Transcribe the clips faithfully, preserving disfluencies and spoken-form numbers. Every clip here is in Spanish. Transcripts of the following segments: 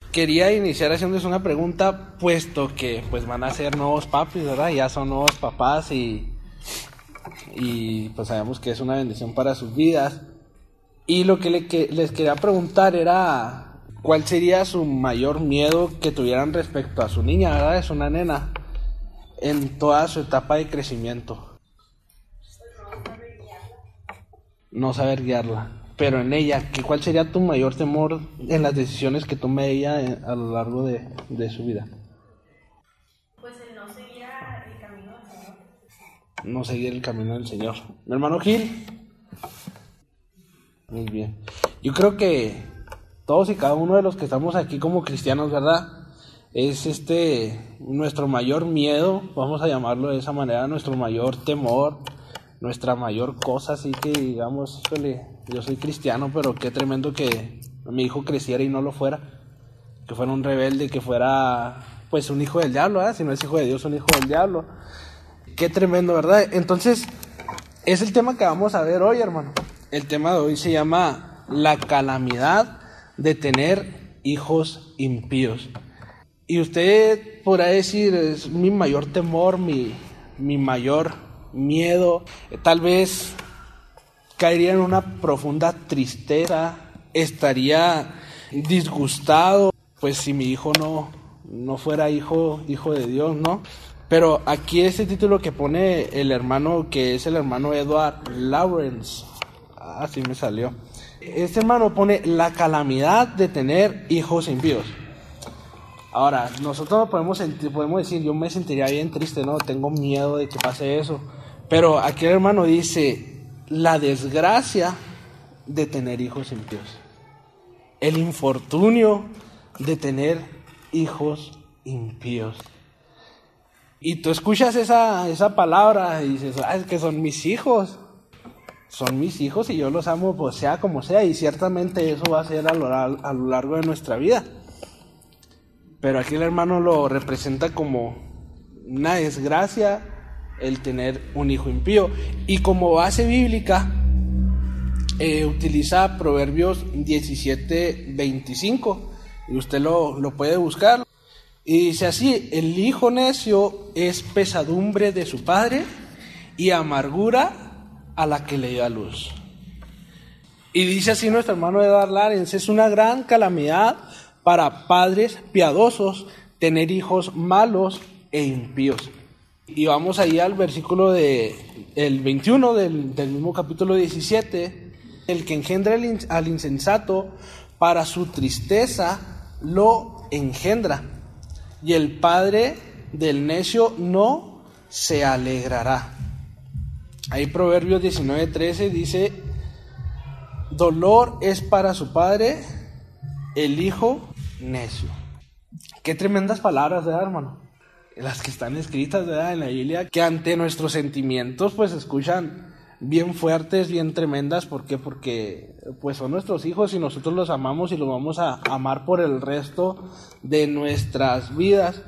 quería iniciar haciéndoles una pregunta, puesto que pues van a ser nuevos papis, ¿verdad? Ya son nuevos papás y, y pues sabemos que es una bendición para sus vidas. Y lo que, le, que les quería preguntar era, ¿cuál sería su mayor miedo que tuvieran respecto a su niña, ¿verdad? Es una nena, en toda su etapa de crecimiento. No saber guiarla. Pero en ella, ¿qué, ¿cuál sería tu mayor temor en las decisiones que tome ella en, a lo largo de, de su vida? Pues el no seguir el camino del Señor. No seguir el camino del Señor. Mi hermano Gil. Muy bien. Yo creo que todos y cada uno de los que estamos aquí como cristianos, ¿verdad? Es este nuestro mayor miedo, vamos a llamarlo de esa manera, nuestro mayor temor, nuestra mayor cosa, así que digamos, híjole, yo soy cristiano, pero qué tremendo que mi hijo creciera y no lo fuera, que fuera un rebelde, que fuera pues un hijo del diablo, ¿eh? Si no es hijo de Dios, un hijo del diablo. Qué tremendo, ¿verdad? Entonces, es el tema que vamos a ver hoy, hermano. El tema de hoy se llama la calamidad de tener hijos impíos. Y usted podrá decir, es mi mayor temor, mi, mi mayor miedo, tal vez caería en una profunda tristeza, estaría disgustado, pues si mi hijo no, no fuera hijo, hijo de Dios, ¿no? Pero aquí este título que pone el hermano, que es el hermano Edward Lawrence, así me salió. Este hermano pone la calamidad de tener hijos impíos. Ahora, nosotros podemos sentir, podemos decir, yo me sentiría bien triste, ¿no? Tengo miedo de que pase eso. Pero aquí el hermano dice, la desgracia de tener hijos impíos. El infortunio de tener hijos impíos. Y tú escuchas esa, esa palabra y dices, ah, es que son mis hijos. Son mis hijos y yo los amo, pues sea como sea. Y ciertamente eso va a ser a lo, a lo largo de nuestra vida. Pero aquí el hermano lo representa como una desgracia el tener un hijo impío. Y como base bíblica, eh, utiliza Proverbios diecisiete veinticinco. Y usted lo, lo puede buscar. Y dice así, el hijo necio es pesadumbre de su padre y amargura a la que le dio a luz. Y dice así nuestro hermano Edward Lawrence, es una gran calamidad para padres piadosos tener hijos malos e impíos. Y vamos ahí al versículo de el veintiuno del, del mismo capítulo diecisiete. El que engendra al insensato, para su tristeza lo engendra, y el padre del necio no se alegrará. Ahí Proverbios diecinueve trece dice, dolor es para su padre el hijo necio. Qué tremendas palabras, ¿verdad, hermano? Las que están escritas, ¿verdad?, en la Biblia, que ante nuestros sentimientos pues escuchan bien fuertes, bien tremendas. ¿Por qué? Porque pues son nuestros hijos y nosotros los amamos y los vamos a amar por el resto de nuestras vidas.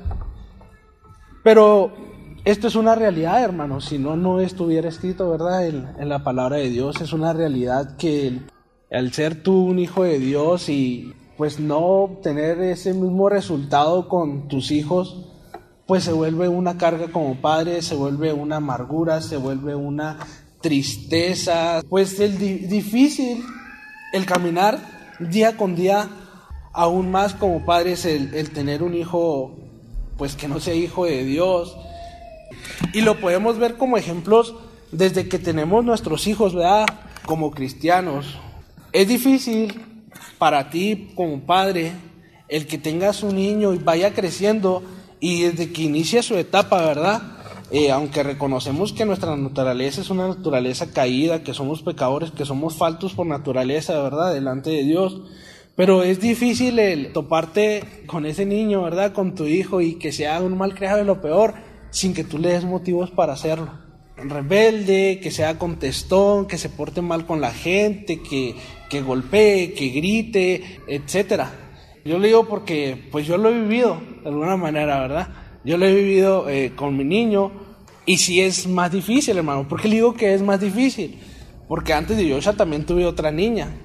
Pero esto es una realidad, hermano, si no, no estuviera escrito, ¿verdad?, en, en la palabra de Dios. Es una realidad que al ser tú un hijo de Dios y pues no obtener ese mismo resultado con tus hijos, pues se vuelve una carga como padre, se vuelve una amargura, se vuelve una tristeza. Pues es di- difícil el caminar día con día, aún más como padres, el, el tener un hijo pues que no sea hijo de Dios. Y lo podemos ver como ejemplos desde que tenemos nuestros hijos, ¿verdad?, como cristianos. Es difícil para ti como padre el que tengas un niño y vaya creciendo, y desde que inicia su etapa, ¿verdad?, eh, aunque reconocemos que nuestra naturaleza es una naturaleza caída, que somos pecadores, que somos faltos por naturaleza, ¿verdad?, delante de Dios, pero es difícil el toparte con ese niño, ¿verdad?, con tu hijo, y que sea un malcriado de lo peor, sin que tú le des motivos para hacerlo. Rebelde, que sea contestón, que se porte mal con la gente, que, que golpee, que grite, etcétera. Yo lo digo porque pues yo lo he vivido de alguna manera, ¿verdad? Yo lo he vivido eh, con mi niño, y sí es más difícil, hermano. ¿Por qué le digo que es más difícil? Porque antes de Yosha también tuve otra niña,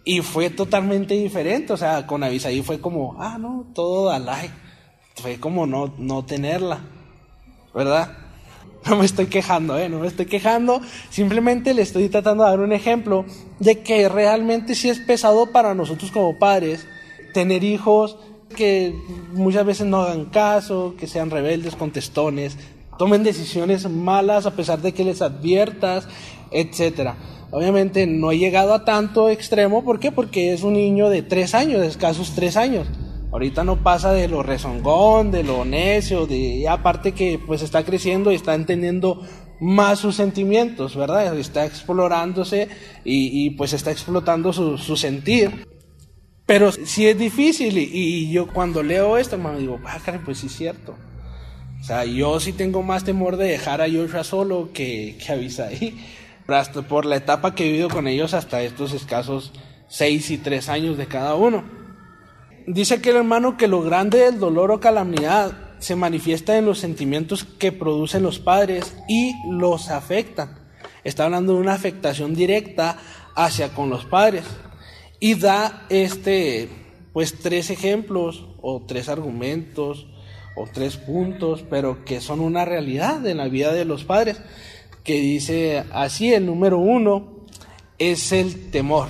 Y fue totalmente diferente, o sea, con Abisaí fue como, ah, no, todo Dalai. Fue como no, no tenerla, ¿verdad? No me estoy quejando, ¿eh? No me estoy quejando. Simplemente le estoy tratando de dar un ejemplo de que realmente sí es pesado para nosotros como padres tener hijos que muchas veces no hagan caso, que sean rebeldes, contestones, tomen decisiones malas a pesar de que les adviertas, etcétera. Obviamente no he llegado a tanto extremo, ¿por qué? Porque es un niño de tres años, de escasos tres años. Ahorita no pasa de lo rezongón, de lo necio, de aparte que pues está creciendo y está entendiendo más sus sentimientos, ¿verdad? Está explorándose y, y pues está explotando su, su sentir. Pero sí es difícil y, y yo cuando leo esto, hermano, digo, ah, caray, pues sí es cierto. O sea, yo sí tengo más temor de dejar a Joshua solo que, que a Abisaí, hasta por la etapa que he vivido con ellos hasta estos escasos seis y tres años de cada uno. Dice aquel hermano que lo grande del dolor o calamidad se manifiesta en los sentimientos que producen los padres y los afectan. Está hablando de una afectación directa hacia con los padres. Y da este, pues tres ejemplos o tres argumentos o tres puntos, pero que son una realidad en la vida de los padres. Que dice así, el número uno es el temor.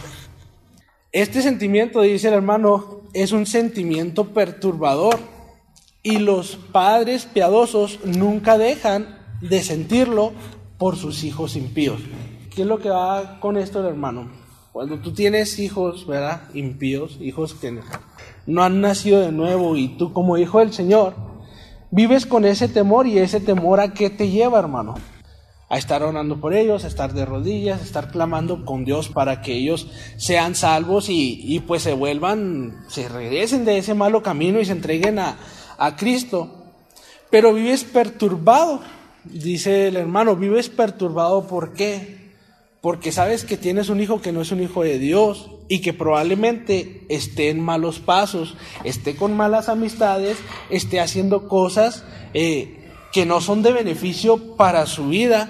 Este sentimiento, dice el hermano, es un sentimiento perturbador y los padres piadosos nunca dejan de sentirlo por sus hijos impíos. ¿Qué es lo que va con esto el hermano? Cuando tú tienes hijos, ¿verdad? Impíos, hijos que no han nacido de nuevo y tú como hijo del Señor, vives con ese temor y ese temor ¿a qué te lleva, hermano? A estar orando por ellos, a estar de rodillas, a estar clamando con Dios para que ellos sean salvos y, y pues se vuelvan, se regresen de ese malo camino y se entreguen a, a Cristo. Pero vives perturbado, dice el hermano, vives perturbado, ¿por qué? Porque sabes que tienes un hijo que no es un hijo de Dios y que probablemente esté en malos pasos, esté con malas amistades, esté haciendo cosas eh, que no son de beneficio para su vida.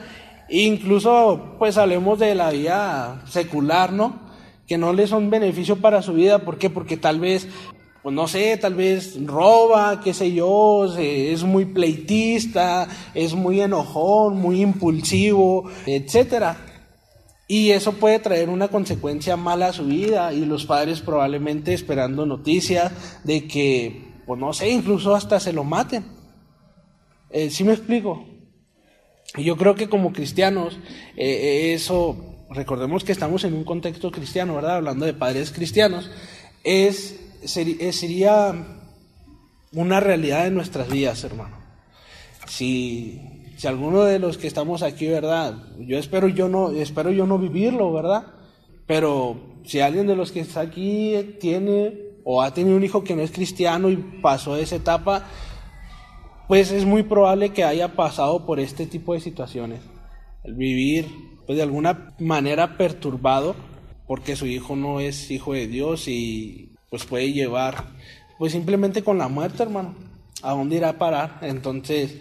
Incluso pues hablemos de la vida secular, ¿no? Que no le son beneficio para su vida. ¿Por qué? Porque tal vez, pues no sé, tal vez roba, qué sé yo, es muy pleitista, es muy enojón, muy impulsivo, etcétera. Y eso puede traer una consecuencia mala a su vida y los padres probablemente esperando noticias de que, pues no sé, incluso hasta se lo maten. Eh, ¿Sí me explico? Yo creo que como cristianos, eh, eso, recordemos que estamos en un contexto cristiano, ¿verdad? Hablando de padres cristianos, es, ser, sería una realidad de nuestras vidas, hermano. Si, si alguno de los que estamos aquí, ¿verdad? Yo espero yo no, espero yo no vivirlo, ¿verdad? Pero si alguien de los que está aquí tiene o ha tenido un hijo que no es cristiano y pasó esa etapa, pues es muy probable que haya pasado por este tipo de situaciones. El vivir, pues de alguna manera perturbado, porque su hijo no es hijo de Dios y pues puede llevar, pues simplemente con la muerte, hermano. ¿A dónde irá a parar? Entonces,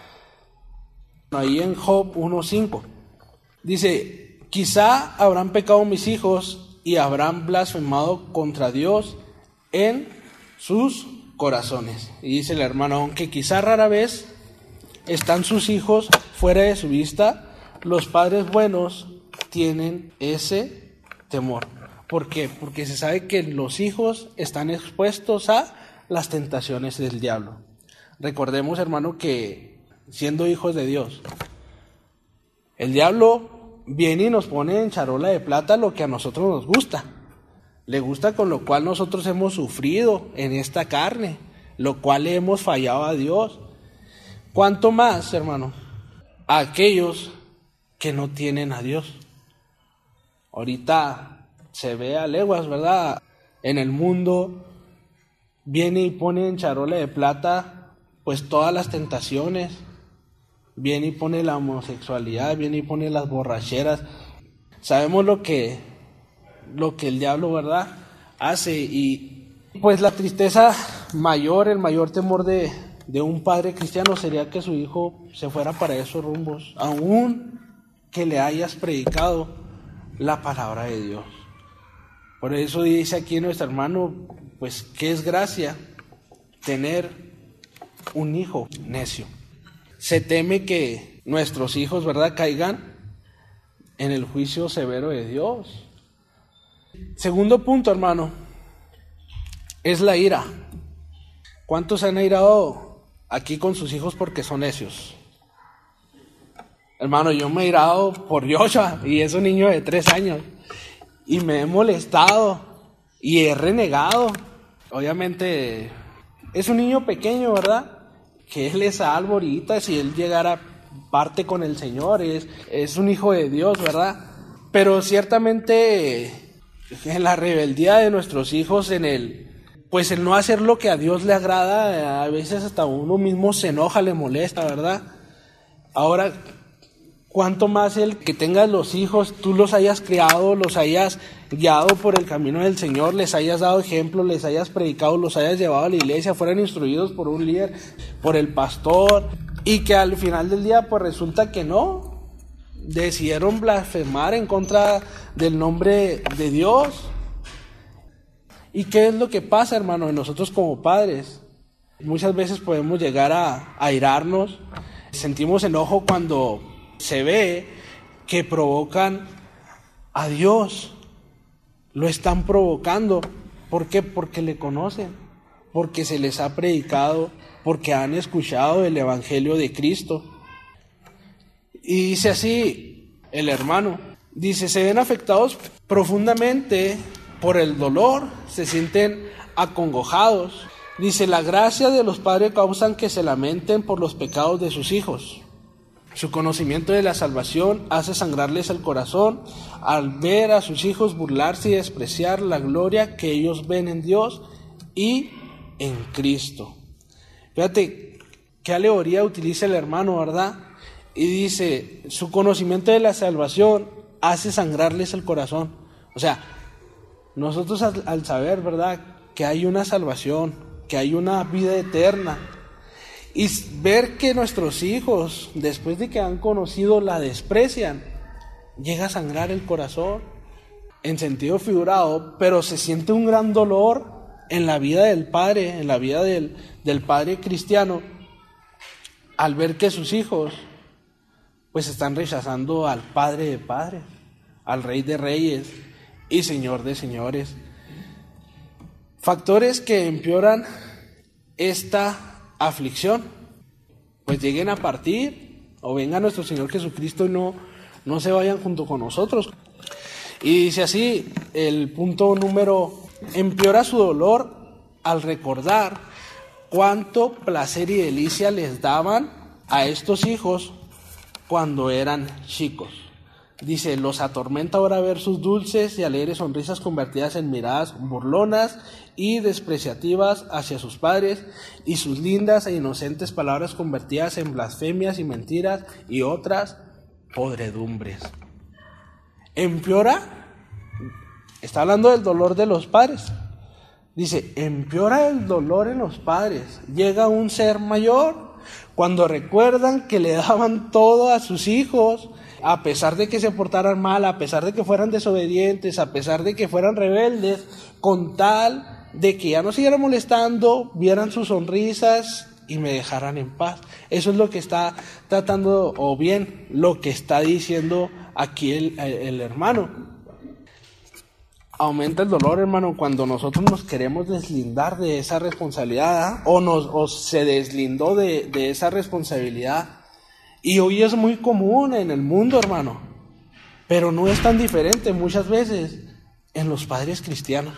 ahí en Job uno cinco, dice, quizá habrán pecado mis hijos y habrán blasfemado contra Dios en sus corazones. Y dice el hermano, aunque quizá rara vez están sus hijos fuera de su vista, los padres buenos tienen ese temor. ¿Por qué? Porque se sabe que los hijos están expuestos a las tentaciones del diablo. Recordemos, hermano, que siendo hijos de Dios, el diablo viene y nos pone en charola de plata lo que a nosotros nos gusta. Le gusta con lo cual nosotros hemos sufrido en esta carne, lo cual le hemos fallado a Dios. ¿Cuánto más, hermano, a aquellos que no tienen a Dios? Ahorita se ve a leguas, ¿verdad? En el mundo viene y pone en charola de plata pues todas las tentaciones. Viene y pone la homosexualidad, viene y pone las borracheras. Sabemos lo que lo que el diablo, ¿verdad?, hace. Y pues la tristeza mayor, el mayor temor de, de un padre cristiano sería que su hijo se fuera para esos rumbos, aún que le hayas predicado la palabra de Dios. Por eso dice aquí nuestro hermano, pues, ¿qué es gracia? Tener un hijo necio. Se teme que nuestros hijos, ¿verdad?, caigan en el juicio severo de Dios. Segundo punto, hermano, es la ira. ¿Cuántos se han airado aquí con sus hijos porque son necios? Hermano, yo me he airado por Joshua, y es un niño de tres años, y me he molestado, y he renegado. Obviamente, es un niño pequeño, ¿verdad?, que él es salvo ahorita, si él llegara parte con el Señor, es, es un hijo de Dios, ¿verdad? Pero ciertamente en la rebeldía de nuestros hijos, en el, pues el no hacer lo que a Dios le agrada, a veces hasta uno mismo se enoja, le molesta, ¿verdad? Ahora, cuánto más el que tengas los hijos, tú los hayas criado, los hayas guiado por el camino del Señor, les hayas dado ejemplo, les hayas predicado, los hayas llevado a la iglesia, fueran instruidos por un líder, por el pastor, y que al final del día pues resulta que no, decidieron blasfemar en contra del nombre de Dios. ¿Y qué es lo que pasa, hermano? Nosotros como padres muchas veces podemos llegar a airarnos, sentimos enojo cuando se ve que provocan a Dios, lo están provocando. ¿Por qué? Porque le conocen, porque se les ha predicado, porque han escuchado el Evangelio de Cristo. Y dice así el hermano, dice, se ven afectados profundamente por el dolor, se sienten acongojados. Dice, la gracia de los padres causan que se lamenten por los pecados de sus hijos. Su conocimiento de la salvación hace sangrarles el corazón al ver a sus hijos burlarse y despreciar la gloria que ellos ven en Dios y en Cristo. Fíjate qué alegoría utiliza el hermano, ¿verdad? Y dice, su conocimiento de la salvación hace sangrarles el corazón. O sea, nosotros al, al saber, ¿verdad?, que hay una salvación, que hay una vida eterna, y ver que nuestros hijos, después de que han conocido, la desprecian, llega a sangrar el corazón, en sentido figurado, pero se siente un gran dolor en la vida del padre, en la vida del, del padre cristiano, al ver que sus hijos pues están rechazando al Padre de padres, al Rey de reyes y Señor de señores. Factores que empeoran esta aflicción, pues lleguen a partir o venga nuestro Señor Jesucristo y no, no se vayan junto con nosotros. Y dice así el punto número, empeora su dolor al recordar cuánto placer y delicia les daban a estos hijos cuando eran chicos. Dice, los atormenta ahora ver sus dulces y alegres sonrisas convertidas en miradas burlonas y despreciativas hacia sus padres, y sus lindas e inocentes palabras convertidas en blasfemias y mentiras y otras podredumbres. Empeora, está hablando del dolor de los padres. Dice, empeora el dolor en los padres. Llega un ser mayor cuando recuerdan que le daban todo a sus hijos, a pesar de que se portaran mal, a pesar de que fueran desobedientes, a pesar de que fueran rebeldes, con tal de que ya no siguieran molestando, vieran sus sonrisas y me dejaran en paz. Eso es lo que está tratando, o bien lo que está diciendo aquí el, el hermano. Aumenta el dolor, hermano, cuando nosotros nos queremos deslindar de esa responsabilidad, ¿eh? o, nos, o se deslindó de, de esa responsabilidad. Y hoy es muy común en el mundo, hermano, pero no es tan diferente muchas veces en los padres cristianos.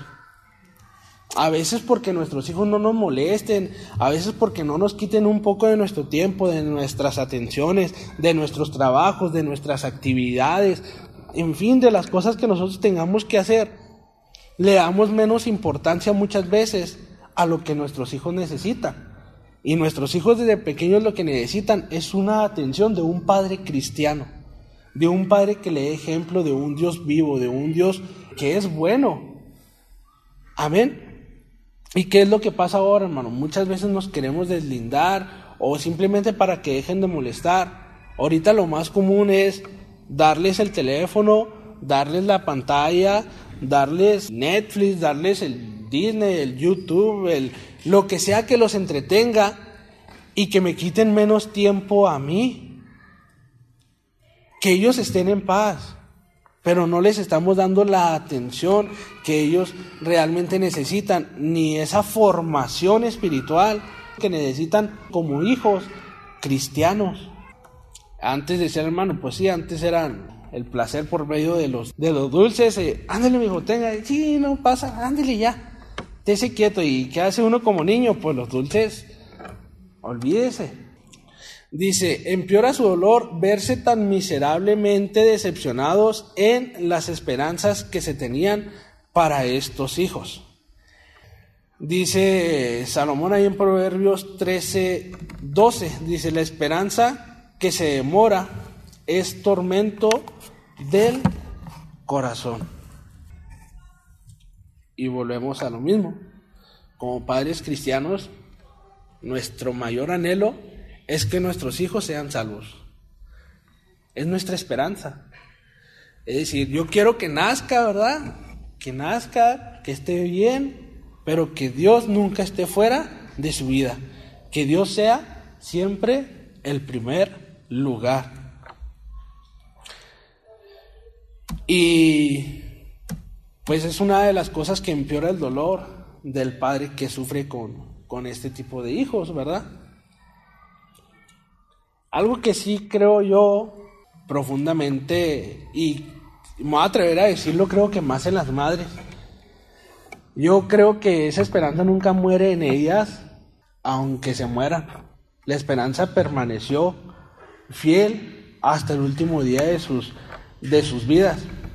A veces porque nuestros hijos no nos molesten, a veces porque no nos quiten un poco de nuestro tiempo, de nuestras atenciones, de nuestros trabajos, de nuestras actividades, en fin, de las cosas que nosotros tengamos que hacer. Le damos menos importancia muchas veces a lo que nuestros hijos necesitan. Y nuestros hijos desde pequeños lo que necesitan es una atención de un padre cristiano, de un padre que le dé ejemplo de un Dios vivo, de un Dios que es bueno. Amén. ¿Y qué es lo que pasa ahora, hermano? Muchas veces nos queremos deslindar o simplemente para que dejen de molestar. Ahorita lo más común es darles el teléfono, darles la pantalla, darles Netflix, darles el Disney, el YouTube, el, lo que sea que los entretenga y que me quiten menos tiempo a mí. Que ellos estén en paz, pero no les estamos dando la atención que ellos realmente necesitan, ni esa formación espiritual que necesitan como hijos cristianos. Antes de ser hermano, pues sí, antes eran el placer por medio de los, de los dulces. Eh, ándale, mijo, tenga, sí, no pasa, ándale ya, estése quieto. ¿Y qué hace uno como niño? Pues los dulces, olvídese. Dice, empeora su dolor verse tan miserablemente decepcionados en las esperanzas que se tenían para estos hijos. Dice Salomón ahí en Proverbios trece, doce, dice, la esperanza que se demora es tormento del corazón. Y volvemos a lo mismo. Como padres cristianos, nuestro mayor anhelo es que nuestros hijos sean salvos. Es nuestra esperanza. Es decir, yo quiero que nazca, ¿verdad? Que nazca, que esté bien, pero que Dios nunca esté fuera de su vida. Que Dios sea siempre el primer lugar. Y pues es una de las cosas que empeora el dolor del padre que sufre con, con este tipo de hijos, ¿verdad? Algo que sí creo yo profundamente, y me voy a atrever a decirlo, creo que más en las madres. Yo creo que esa esperanza nunca muere en ellas, aunque se mueran. La esperanza permaneció fiel hasta el último día de sus, de sus vidas.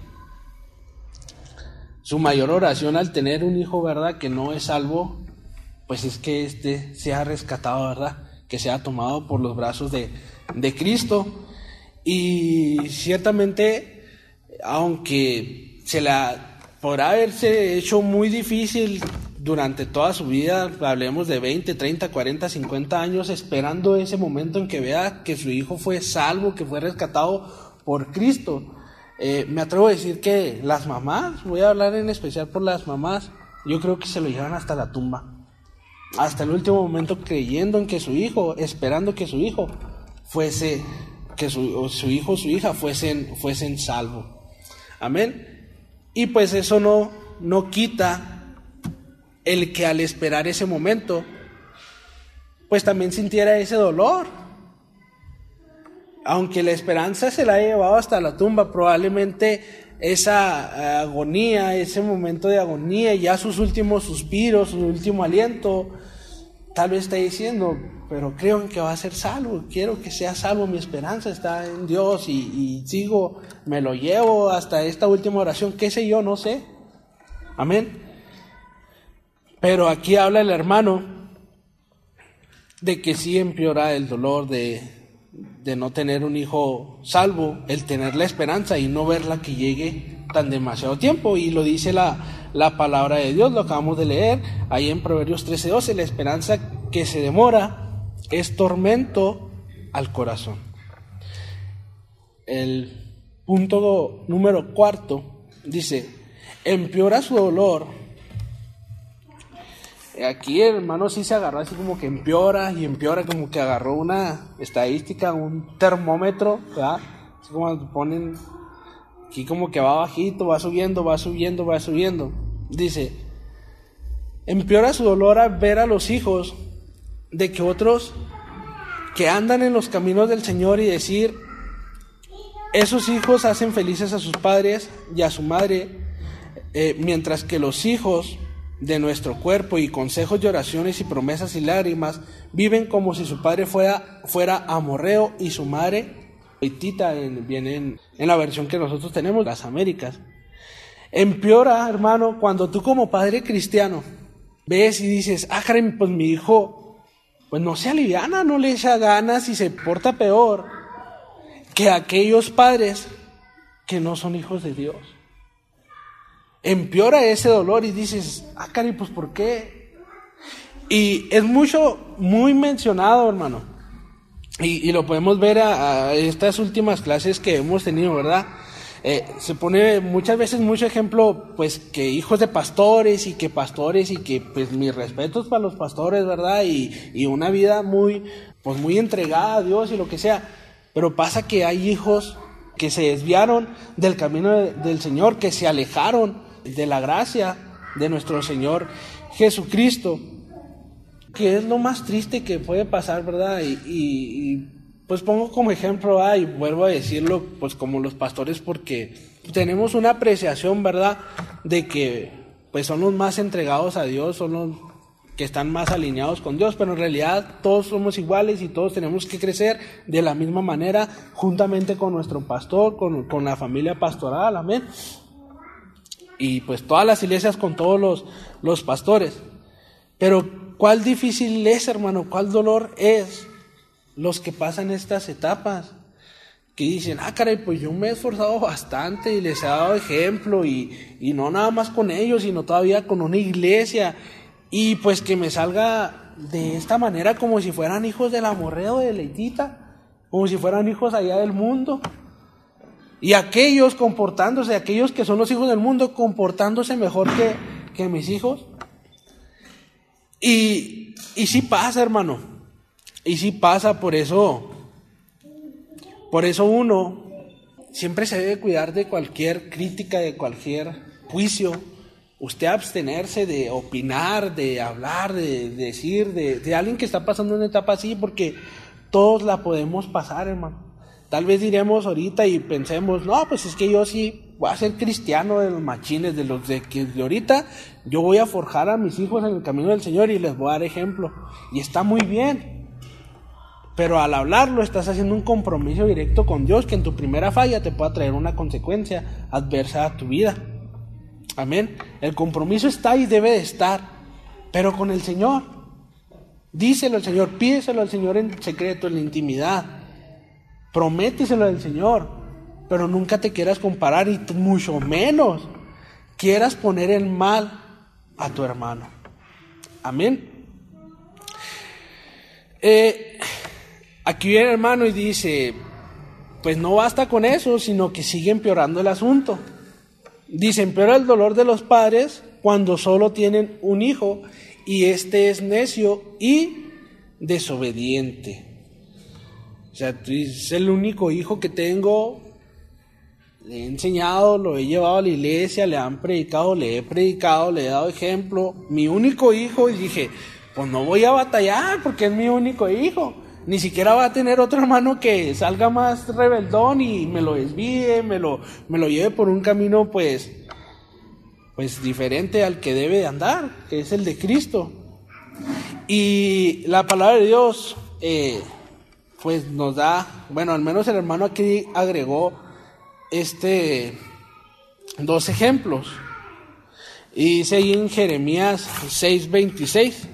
Su mayor oración al tener un hijo, ¿verdad?, que no es salvo, pues es que éste sea rescatado, ¿verdad?, que sea tomado por los brazos de, de Cristo. Y ciertamente, aunque se la podrá haberse hecho muy difícil durante toda su vida, hablemos de veinte, treinta, cuarenta, cincuenta años, esperando ese momento en que vea que su hijo fue salvo, que fue rescatado por Cristo. Eh, me atrevo a decir que las mamás, voy a hablar en especial por las mamás, yo creo que se lo llevan hasta la tumba, hasta el último momento, creyendo en que su hijo, esperando que su hijo fuese, que su, su hijo o su hija fuesen, fuesen salvos. Amén. Y pues eso no, no quita el que al esperar ese momento, pues también sintiera ese dolor. Aunque la esperanza se la ha llevado hasta la tumba, probablemente esa agonía, ese momento de agonía, ya sus últimos suspiros, su último aliento, tal vez está diciendo, pero creo en que va a ser salvo, quiero que sea salvo, mi esperanza está en Dios y, y sigo, me lo llevo hasta esta última oración, qué sé yo, no sé. Amén. Pero aquí habla el hermano de que sí empeora el dolor de, de no tener un hijo salvo, el tener la esperanza y no verla que llegue tan demasiado tiempo. Y lo dice la, la palabra de Dios, lo acabamos de leer ahí en Proverbios trece doce, la esperanza que se demora es tormento al corazón. El punto número cuarto dice, empeora su dolor. Aquí el hermano sí se agarró así como que empeora y empeora, como que agarró una estadística, un termómetro, ¿verdad? Así como ponen aquí como que va bajito, va subiendo, va subiendo, va subiendo. Dice, empeora su dolor al ver a los hijos de que otros que andan en los caminos del Señor y decir, esos hijos hacen felices a sus padres y a su madre, eh, mientras que los hijos de nuestro cuerpo y consejos de oraciones y promesas y lágrimas viven como si su padre fuera, fuera amorreo y su madre hitita, en, viene en, en la versión que nosotros tenemos, las Américas. Empeora, hermano, cuando tú como padre cristiano ves y dices, ah, caray, pues mi hijo pues no se aliviana, no le echa ganas y se porta peor que aquellos padres que no son hijos de Dios. Empeora ese dolor y dices, ah, cari, pues ¿por qué? Y es mucho, muy mencionado, hermano. Y, y lo podemos ver a, a estas últimas clases que hemos tenido, ¿verdad? Eh, se pone muchas veces mucho ejemplo, pues, que hijos de pastores y que pastores y que, pues, mis respetos para los pastores, ¿verdad? Y, y una vida muy, pues, muy entregada a Dios y lo que sea. Pero pasa que hay hijos que se desviaron del camino de, del Señor, que se alejaron de la gracia de nuestro Señor Jesucristo, que es lo más triste que puede pasar, ¿verdad? Y, y, y pues pongo como ejemplo, ah, y vuelvo a decirlo, pues como los pastores, porque tenemos una apreciación, ¿verdad?, de que pues son los más entregados a Dios, son los que están más alineados con Dios, pero en realidad todos somos iguales y todos tenemos que crecer de la misma manera, juntamente con nuestro pastor, con, con la familia pastoral, amén. Y pues todas las iglesias con todos los, los pastores. Pero ¿cuál difícil es, hermano? ¿Cuál dolor es los que pasan estas etapas? Que dicen, ah, caray, pues yo me he esforzado bastante y les he dado ejemplo, y, y no nada más con ellos, sino todavía con una iglesia, y pues que me salga de esta manera como si fueran hijos del amorreo de Leitita, como si fueran hijos allá del mundo. Y aquellos comportándose, aquellos que son los hijos del mundo, comportándose mejor que, que mis hijos. Y, y sí pasa, hermano. Y sí pasa, por eso, por eso uno siempre se debe cuidar de cualquier crítica, de cualquier juicio. Usted abstenerse de opinar, de hablar, de, de decir, de, de alguien que está pasando una etapa así, porque todos la podemos pasar, hermano. Tal vez diremos ahorita y pensemos, no, pues es que yo sí voy a ser cristiano de los machines, de los de que de ahorita yo voy a forjar a mis hijos en el camino del Señor y les voy a dar ejemplo. Y está muy bien, pero al hablarlo estás haciendo un compromiso directo con Dios, que en tu primera falla te pueda traer una consecuencia adversa a tu vida. Amén. El compromiso está y debe de estar, pero con el Señor. Díselo al Señor, pídeselo al Señor en secreto, en la intimidad. Prométeselo al Señor, pero nunca te quieras comparar y mucho menos quieras poner en mal a tu hermano. Amén. Eh, aquí viene el hermano y dice, pues no basta con eso, sino que sigue empeorando el asunto. Dice, empeora el dolor de los padres cuando solo tienen un hijo y este es necio y desobediente. O sea, es el único hijo que tengo, le he enseñado, lo he llevado a la iglesia, le han predicado, le he predicado, le he dado ejemplo, mi único hijo, y dije, pues no voy a batallar porque es mi único hijo, ni siquiera va a tener otro hermano que salga más rebeldón y me lo desvíe, me lo, me lo lleve por un camino pues, pues diferente al que debe de andar, que es el de Cristo. Y la palabra de Dios, eh, pues nos da, bueno, al menos el hermano aquí agregó este dos ejemplos. Y dice ahí en Jeremías seis veintiséis,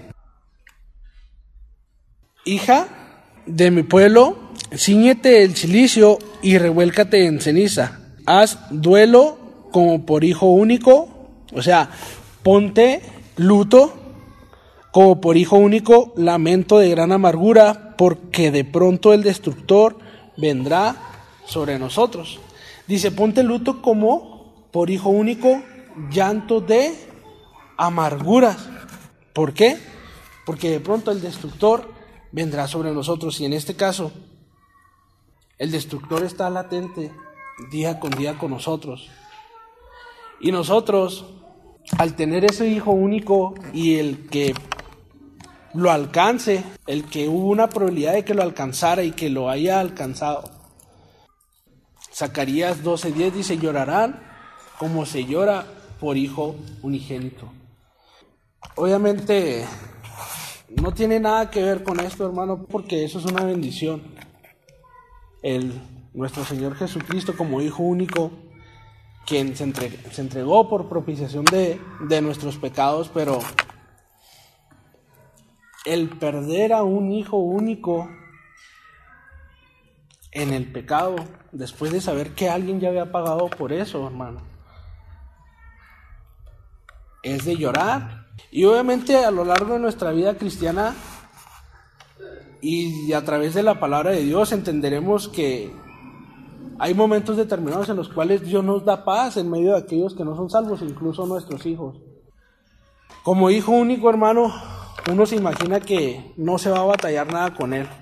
hija de mi pueblo, cíñete el cilicio y revuélcate en ceniza. Haz duelo como por hijo único, o sea, ponte luto como por hijo único, lamento de gran amargura, porque de pronto el destructor vendrá sobre nosotros. Dice, ponte luto como por hijo único, llanto de amarguras. ¿Por qué? Porque de pronto el destructor vendrá sobre nosotros, y en este caso, el destructor está latente día con día con nosotros. Y nosotros, al tener ese hijo único y el que lo alcance, el que hubo una probabilidad de que lo alcanzara y que lo haya alcanzado. Zacarías doce diez dice, llorarán como se llora por hijo unigénito. Obviamente no tiene nada que ver con esto, hermano, porque eso es una bendición. El, nuestro Señor Jesucristo como hijo único, quien se, entre, se entregó por propiciación de, de nuestros pecados, pero el perder a un hijo único en el pecado, después de saber que alguien ya había pagado por eso, hermano, es de llorar. Y obviamente a lo largo de nuestra vida cristiana y a través de la palabra de Dios entenderemos que hay momentos determinados en los cuales Dios nos da paz en medio de aquellos que no son salvos, incluso nuestros hijos. Como hijo único, hermano, uno se imagina que no se va a batallar nada con él.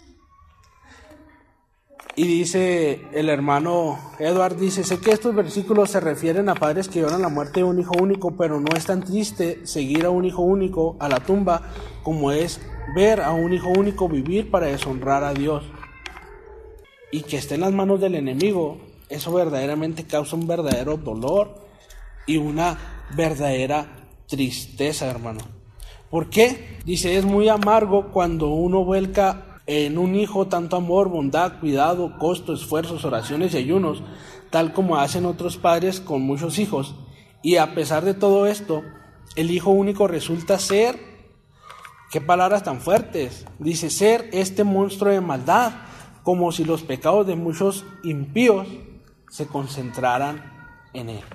Y dice el hermano Edward, dice, sé que estos versículos se refieren a padres que lloran la muerte de un hijo único, pero no es tan triste seguir a un hijo único a la tumba como es ver a un hijo único vivir para deshonrar a Dios. Y que esté en las manos del enemigo, eso verdaderamente causa un verdadero dolor y una verdadera tristeza, hermano. ¿Por qué? Dice, es muy amargo cuando uno vuelca en un hijo tanto amor, bondad, cuidado, costo, esfuerzos, oraciones y ayunos, tal como hacen otros padres con muchos hijos. Y a pesar de todo esto, el hijo único resulta ser, qué palabras tan fuertes, dice, ser este monstruo de maldad, como si los pecados de muchos impíos se concentraran en él.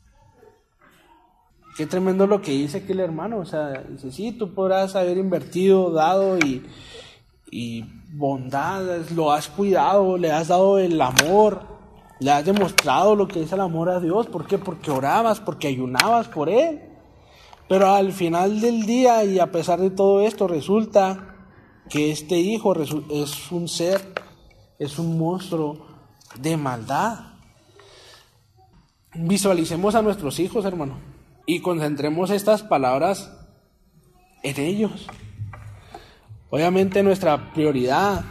Qué tremendo lo que dice aquí el hermano, o sea, dice, sí, tú podrás haber invertido, dado y... y bondad, lo has cuidado, le has dado el amor, le has demostrado lo que es el amor a Dios. ¿Por qué? Porque orabas, porque ayunabas por Él. Pero al final del día, y a pesar de todo esto, resulta que este hijo es un ser, es un monstruo de maldad. Visualicemos a nuestros hijos, hermano, y concentremos estas palabras en ellos. Obviamente nuestra prioridad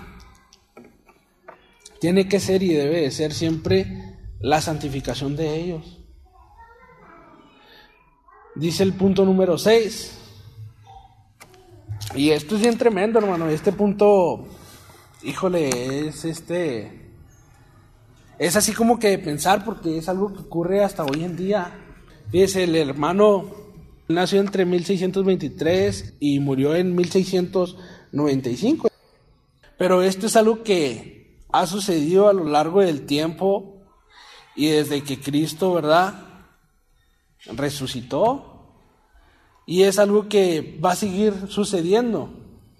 tiene que ser y debe de ser siempre la santificación de ellos. Dice el punto número seis. Y esto es bien tremendo, hermano. Este punto, híjole, es este... Es así como que de pensar, porque es algo que ocurre hasta hoy en día. Fíjese, el hermano nació entre mil seiscientos veintitrés y murió en mil seiscientos noventa y cinco. Pero esto es algo que ha sucedido a lo largo del tiempo y desde que Cristo, ¿verdad?, resucitó, y es algo que va a seguir sucediendo.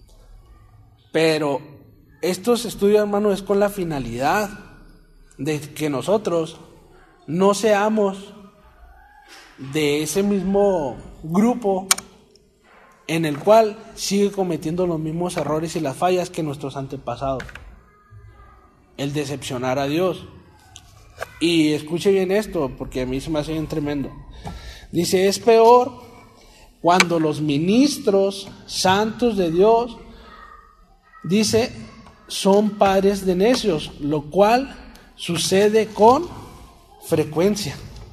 Pero estos estudios, hermano, es con la finalidad de que nosotros no seamos de ese mismo grupo en el cual sigue cometiendo los mismos errores y las fallas que nuestros antepasados. El decepcionar a Dios. Y escuche bien esto, porque a mí se me hace bien tremendo. Dice, es peor cuando los ministros santos de Dios, dice, son padres de necios, lo cual sucede con frecuencia.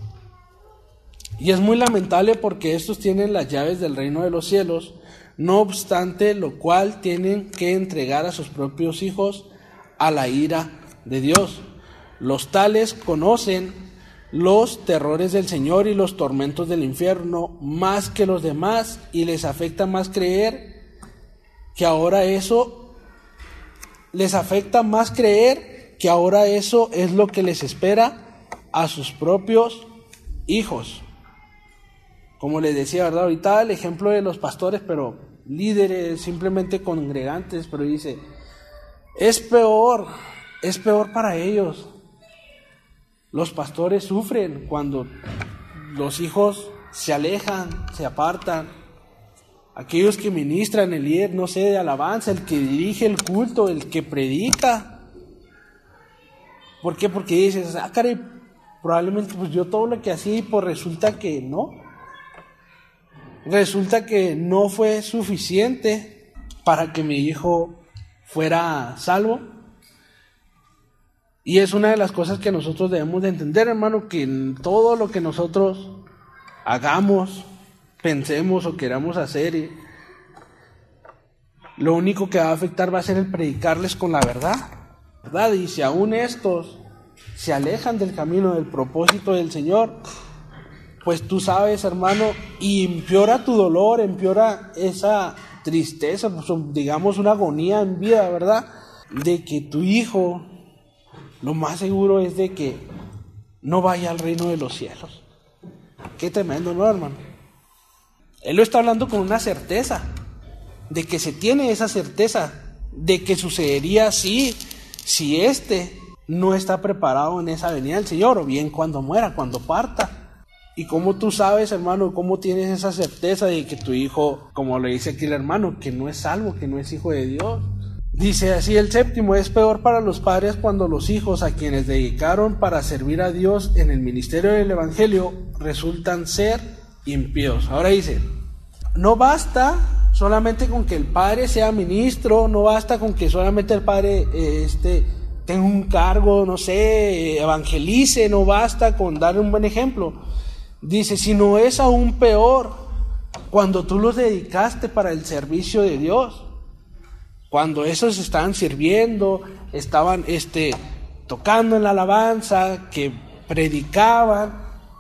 Y es muy lamentable porque estos tienen las llaves del reino de los cielos, no obstante lo cual tienen que entregar a sus propios hijos a la ira de Dios. Los tales conocen los terrores del Señor y los tormentos del infierno más que los demás, y les afecta más creer que ahora eso, les afecta más creer que ahora eso es lo que les espera a sus propios hijos. Como les decía, ¿verdad? Ahorita el ejemplo de los pastores, pero líderes, simplemente congregantes, pero dice, es peor, es peor para ellos. Los pastores sufren cuando los hijos se alejan, se apartan. Aquellos que ministran, el líder, no sé, de alabanza, el que dirige el culto, el que predica. ¿Por qué? Porque dices, ah, caray, probablemente pues yo todo lo que hacía y pues resulta que no. Resulta que no fue suficiente para que mi hijo fuera salvo. Y es una de las cosas que nosotros debemos de entender, hermano, que en todo lo que nosotros hagamos, pensemos o queramos hacer, lo único que va a afectar va a ser el predicarles con la verdad, ¿verdad? Y si aún estos se alejan del camino, del propósito del Señor, pues tú sabes, hermano, y empeora tu dolor, empeora esa tristeza, pues, digamos una agonía en vida, ¿verdad? De que tu hijo, lo más seguro es de que no vaya al reino de los cielos. Qué tremendo, ¿no, hermano? Él lo está hablando con una certeza, de que se tiene esa certeza, de que sucedería así, si este no está preparado en esa venida del Señor, o bien cuando muera, cuando parta. Y cómo tú sabes, hermano, cómo tienes esa certeza de que tu hijo, como le dice aquí el hermano, que no es salvo, que no es hijo de Dios. Dice así el séptimo: es peor para los padres cuando los hijos a quienes dedicaron para servir a Dios en el ministerio del Evangelio resultan ser impíos. Ahora dice, no basta solamente con que el padre sea ministro, no basta con que solamente el padre eh, este, tenga un cargo, no sé, evangelice, no basta con dar un buen ejemplo. Dice, sino es aún peor cuando tú los dedicaste para el servicio de Dios. Cuando esos estaban sirviendo, estaban este, tocando en la alabanza, que predicaban,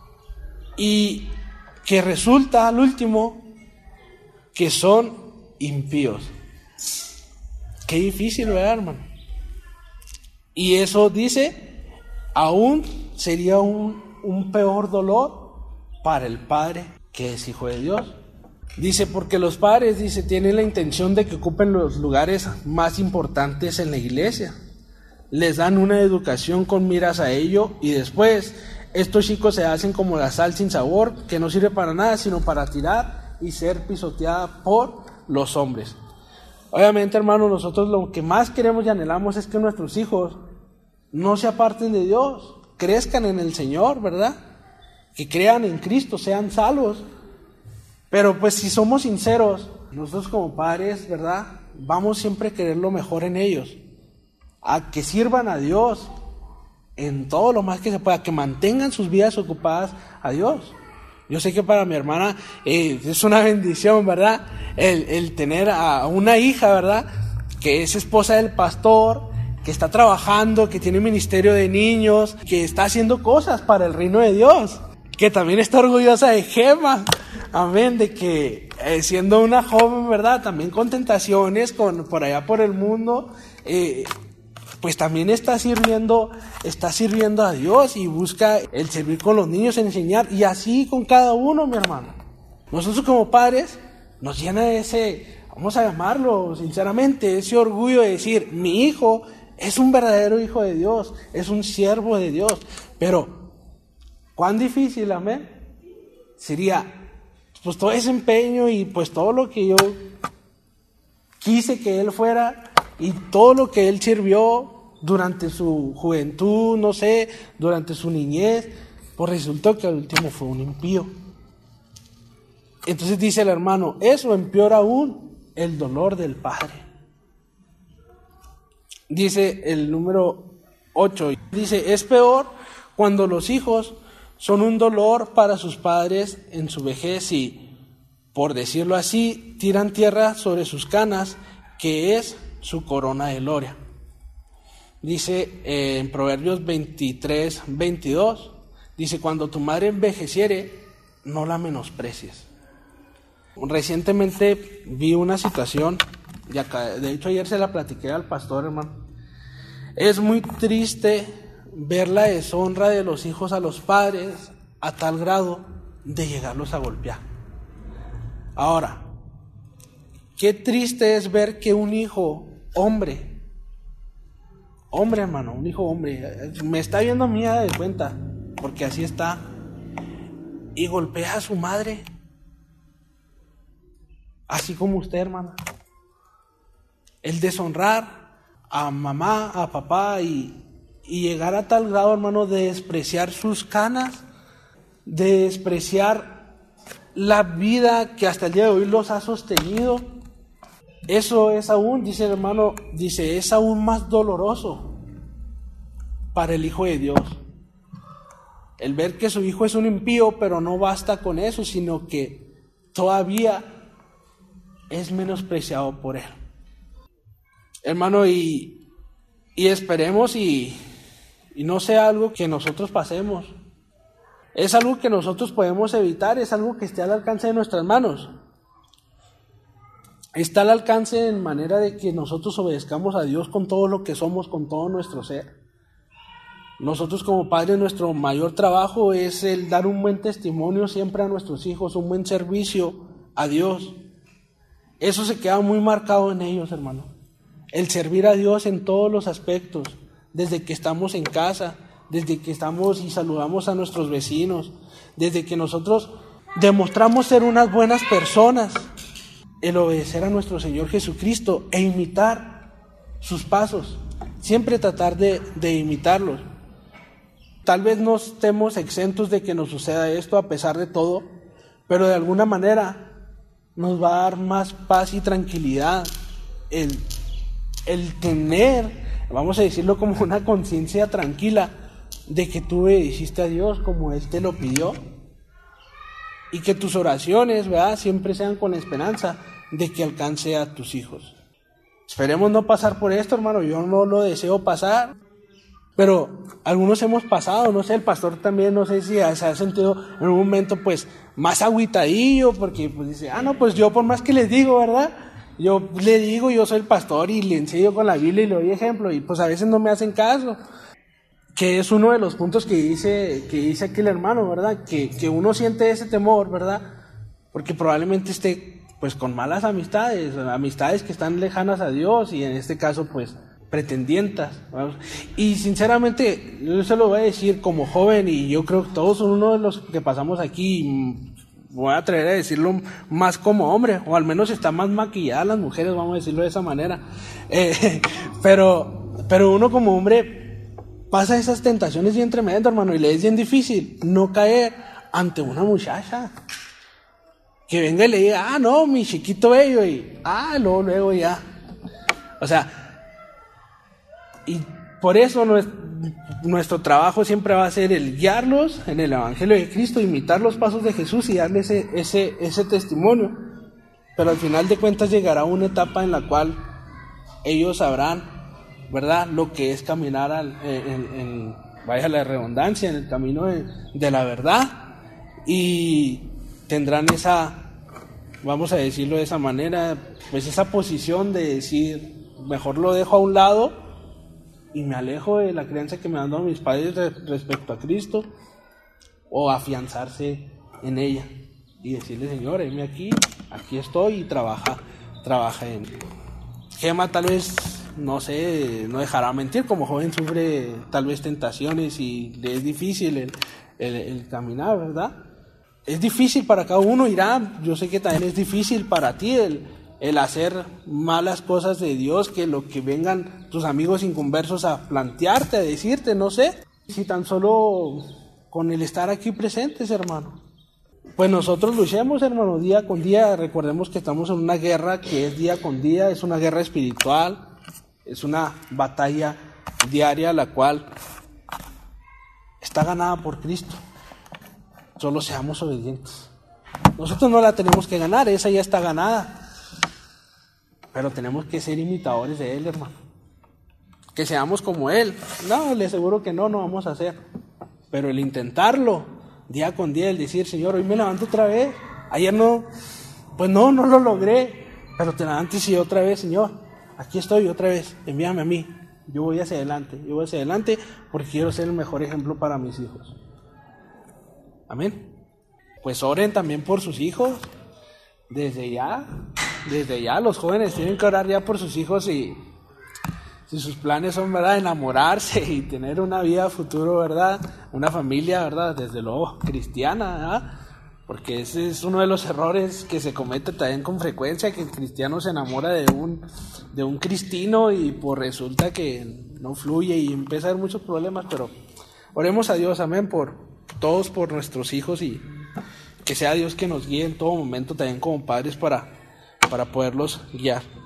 y que resulta al último que son impíos. Qué difícil, ¿verdad, hermano? Y eso dice, aún sería un, un peor dolor para el padre que es hijo de Dios. Dice, porque los padres, dice, tienen la intención de que ocupen los lugares más importantes en la iglesia. Les dan una educación con miras a ello, y después estos chicos se hacen como la sal sin sabor, que no sirve para nada, sino para tirar y ser pisoteada por los hombres. Obviamente, hermano, nosotros lo que más queremos y anhelamos es que nuestros hijos no se aparten de Dios, crezcan en el Señor, ¿verdad? Que crean en Cristo, sean salvos. Pero pues si somos sinceros, nosotros como padres, ¿verdad? Vamos siempre a querer lo mejor en ellos, a que sirvan a Dios en todo lo más que se pueda, que mantengan sus vidas ocupadas a Dios. Yo sé que para mi hermana eh, es una bendición, ¿verdad? El, el tener a una hija, ¿verdad? Que es esposa del pastor, que está trabajando, que tiene ministerio de niños, que está haciendo cosas para el reino de Dios, que también está orgullosa de Gema. Amén, de que eh, siendo una joven, ¿verdad? También con tentaciones, con, por allá por el mundo, eh, pues también está sirviendo, está sirviendo a Dios y busca el servir con los niños, enseñar, y así con cada uno, mi hermano. Nosotros como padres nos llena ese, vamos a llamarlo sinceramente, ese orgullo de decir, mi hijo es un verdadero hijo de Dios, es un siervo de Dios. Pero cuán difícil, amén, sería pues todo ese empeño y pues todo lo que yo quise que él fuera y todo lo que él sirvió durante su juventud, no sé, durante su niñez, pues resultó que al último fue un impío. Entonces dice el hermano, eso empeora aún el dolor del padre. Dice el número ocho, dice, es peor cuando los hijos son un dolor para sus padres en su vejez y, por decirlo así, tiran tierra sobre sus canas, que es su corona de gloria. Dice eh, en Proverbios veintitrés, veintidós, dice, cuando tu madre envejeciere, no la menosprecies. Recientemente vi una situación, y acá, de hecho ayer se la platiqué al pastor, hermano. Es muy triste ver la deshonra de los hijos a los padres a tal grado de llegarlos a golpear. Ahora, qué triste es ver que un hijo hombre, hombre hermano, un hijo hombre, me está viendo a mí a de cuenta, porque así está, y golpea a su madre, así como usted, hermana. El deshonrar a mamá, a papá y Y llegar a tal grado, hermano, de despreciar sus canas, de despreciar la vida que hasta el día de hoy los ha sostenido. Eso es aún, dice el hermano, dice, es aún más doloroso para el Hijo de Dios. El ver que su hijo es un impío, pero no basta con eso, sino que todavía es menospreciado por él. Hermano, y, y esperemos y... Y no sea algo que nosotros pasemos. Es algo que nosotros podemos evitar, es algo que esté al alcance de nuestras manos. Está al alcance en manera de que nosotros obedezcamos a Dios con todo lo que somos, con todo nuestro ser. Nosotros como padres, nuestro mayor trabajo es el dar un buen testimonio siempre a nuestros hijos, un buen servicio a Dios. Eso se queda muy marcado en ellos, hermano. El servir a Dios en todos los aspectos desde que estamos en casa, desde que estamos y saludamos a nuestros vecinos, desde que nosotros demostramos ser unas buenas personas, el obedecer a nuestro Señor Jesucristo e imitar sus pasos, siempre tratar de, de imitarlos. Tal vez no estemos exentos de que nos suceda esto a pesar de todo, pero de alguna manera nos va a dar más paz y tranquilidad el, el tener, vamos a decirlo como una conciencia tranquila, de que tú obedeciste a Dios como Él te lo pidió, y que tus oraciones, ¿verdad?, siempre sean con la esperanza de que alcance a tus hijos. Esperemos no pasar por esto, hermano, yo no lo deseo pasar, pero algunos hemos pasado, no sé, el pastor también, no sé si se ha sentido en un momento pues más agüitadillo, porque pues dice, ah no, pues yo por más que les digo, ¿verdad?, yo le digo, yo soy el pastor y le enseño con la Biblia y le doy ejemplo, y pues a veces no me hacen caso, que es uno de los puntos que dice, que dice aquí el hermano, ¿verdad?, que, que uno siente ese temor, ¿verdad?, porque probablemente esté pues con malas amistades, amistades que están lejanas a Dios, y en este caso pues pretendientas, ¿verdad? Y sinceramente yo se lo voy a decir como joven, y yo creo que todos son uno de los que pasamos aquí, voy a atrever a decirlo más como hombre, o al menos están más maquilladas las mujeres, vamos a decirlo de esa manera, eh, pero, pero uno como hombre pasa esas tentaciones bien tremendas, hermano, y le es bien difícil no caer ante una muchacha que venga y le diga, ah no, mi chiquito bello, y ah, luego, luego ya, o sea, y por eso nuestro trabajo siempre va a ser el guiarlos en el Evangelio de Cristo, imitar los pasos de Jesús y darle ese, ese, ese testimonio. Pero al final de cuentas llegará una etapa en la cual ellos sabrán, ¿verdad?, lo que es caminar, al, en, en, vaya la redundancia, en el camino de, de la verdad, y tendrán esa, vamos a decirlo de esa manera, pues esa posición de decir, mejor lo dejo a un lado y me alejo de la creencia que me han dado mis padres respecto a Cristo, o afianzarse en ella y decirle, Señor, heme aquí, aquí estoy, y trabaja, trabaja en mí. Gema tal vez, no sé, no dejará mentir, como joven sufre tal vez tentaciones y le es difícil el, el, el caminar, ¿verdad? Es difícil para cada uno, irá, yo sé que también es difícil para ti el el hacer malas cosas de Dios, que lo que vengan tus amigos inconversos a plantearte, a decirte, no sé, si tan solo con el estar aquí presentes, hermano. Pues nosotros luchemos, hermano, día con día. Recordemos que estamos en una guerra que es día con día, es una guerra espiritual, es una batalla diaria la cual está ganada por Cristo. Solo seamos obedientes. Nosotros no la tenemos que ganar, esa ya está ganada. Pero tenemos que ser imitadores de Él, hermano. Que seamos como Él. No, le aseguro que no, no vamos a hacer. Pero el intentarlo, día con día, el decir, Señor, hoy me levanto otra vez. Ayer no, pues no, no lo logré. Pero te levantes y otra vez, Señor, aquí estoy otra vez, envíame a mí. Yo voy hacia adelante, yo voy hacia adelante porque quiero ser el mejor ejemplo para mis hijos. Amén. Pues oren también por sus hijos. Desde ya, desde ya los jóvenes tienen que orar ya por sus hijos, y si sus planes son, ¿verdad?, enamorarse y tener una vida futuro, ¿verdad?, una familia, ¿verdad?, desde luego cristiana, ¿verdad?, porque ese es uno de los errores que se comete también con frecuencia, que el cristiano se enamora de un, de un cristino y pues resulta que no fluye y empieza a haber muchos problemas. Pero oremos a Dios, amén, por todos, por nuestros hijos, y que sea Dios que nos guíe en todo momento también como padres para, para poderlos guiar.